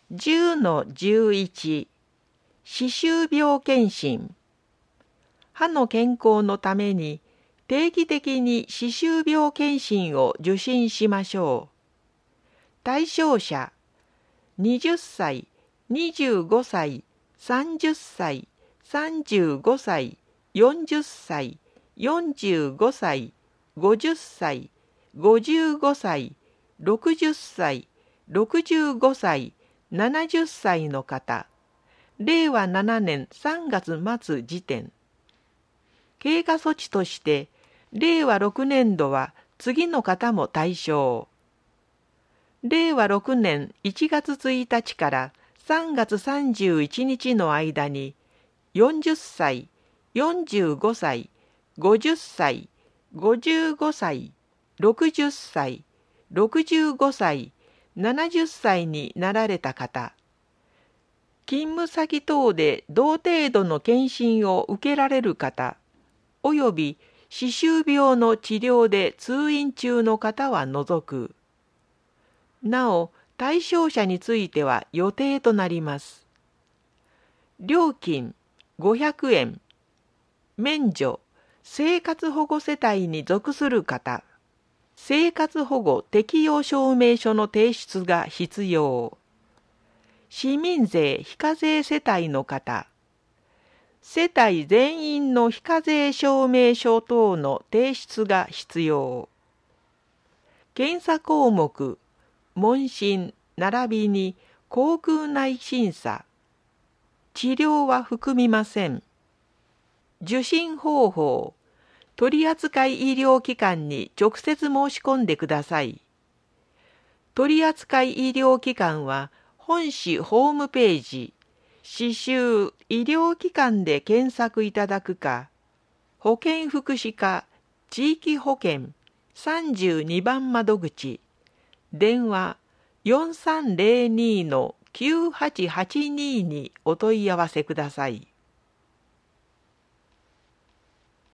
10-11 歯周病検診。歯の健康のために定期的に歯周病検診を受診しましょう。対象者、20歳、25歳、30歳、35歳、40歳、45歳、50歳、55歳、60歳、65歳、70歳の方。令和7年3月末時点。経過措置として、令和6年度は次の方も対象。令和6年1月1日から3月31日の間に、40歳、45歳、50歳、55歳、60歳、65歳、70歳になられた方、勤務先等で同程度の検診を受けられる方、および歯周病の治療で通院中の方は除く。なお、対象者については予定となります。料金500円。免除、生活保護世帯に属する方、生活保護適用証明書の提出が必要。市民税非課税世帯の方、世帯全員の非課税証明書等の提出が必要。検査項目、問診並びに口腔内審査、治療は含みません。受診方法、取扱医療機関に直接申し込んでください。取扱医療機関は本市ホームページ、歯周医療機関で検索いただくか、保健福祉課地域保健32番窓口、電話4302-9882にお問い合わせください。